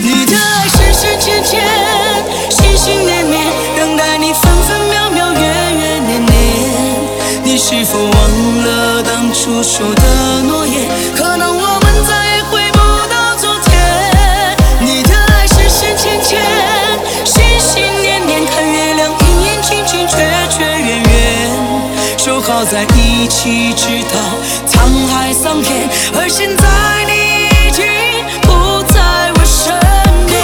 你的爱深深浅浅，心心念念，等待你分分秒秒，月月年年。你是否忘了当初说的诺言？可能我们再也回不到昨天。你的爱深深浅浅，心心念念，看月亮阴阴晴晴，缺缺圆圆，说好在一起直到沧海桑田，而现在你已经不在我身边。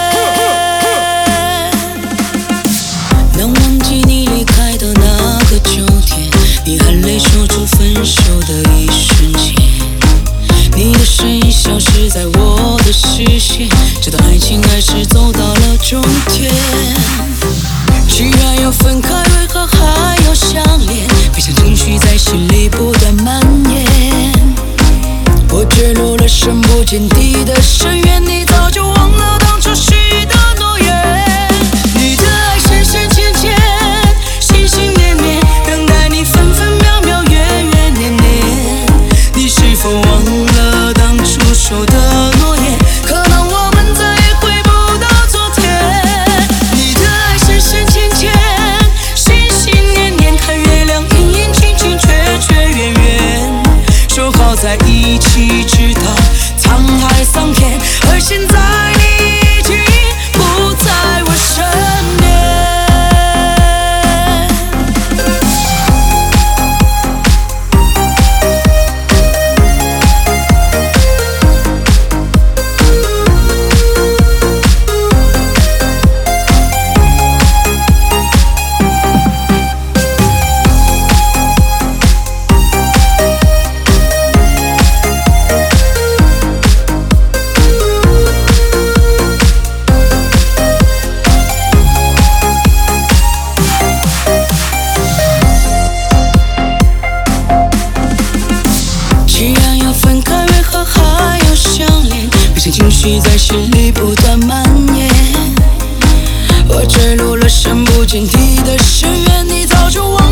能忘记你离开的那个秋天，你含泪说出分手的一瞬间，你的身影消失在我的视线，直到爱情还是走到了终点。既然要分开，为何还要相恋？悲伤情绪在心里不断蔓延，我坠入了深不见底的深渊，你早就忘了当初许的诺言。你的爱深深浅浅，心心念念，等待你分分秒秒，月月年年。你是否忘了当初说的诺言？可能我们再也回不到昨天。你的爱深深浅浅，心心念念，看月亮阴阴晴晴，缺缺圆圆，说好在一起直到沧海桑田，而现在你已经不在我身边。既然要分开，为何还要相恋？悲伤情绪在心里不断蔓延，我坠入了深不见底的深渊，你早就忘了